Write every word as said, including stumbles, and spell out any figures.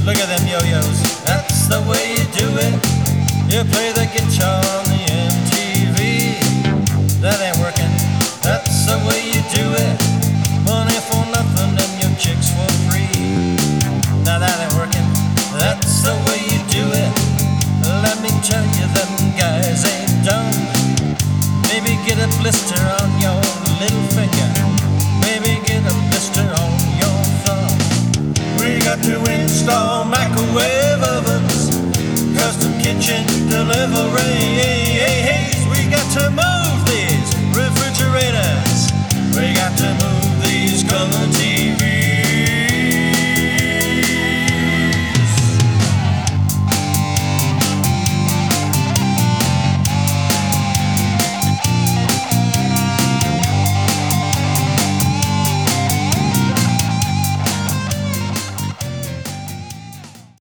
Look at them yo-yos, that's the way you do it. You play the guitar on the M T V. That ain't working, that's the way you do it. Money for nothing and your chicks for free. Now that ain't working, that's the way you do it. Let me tell you, them guys ain't dumb. Maybe get a blister on your little finger. Maybe get a blister on your thumb. We got to install microwave ovens, custom kitchen deliveries. We got to move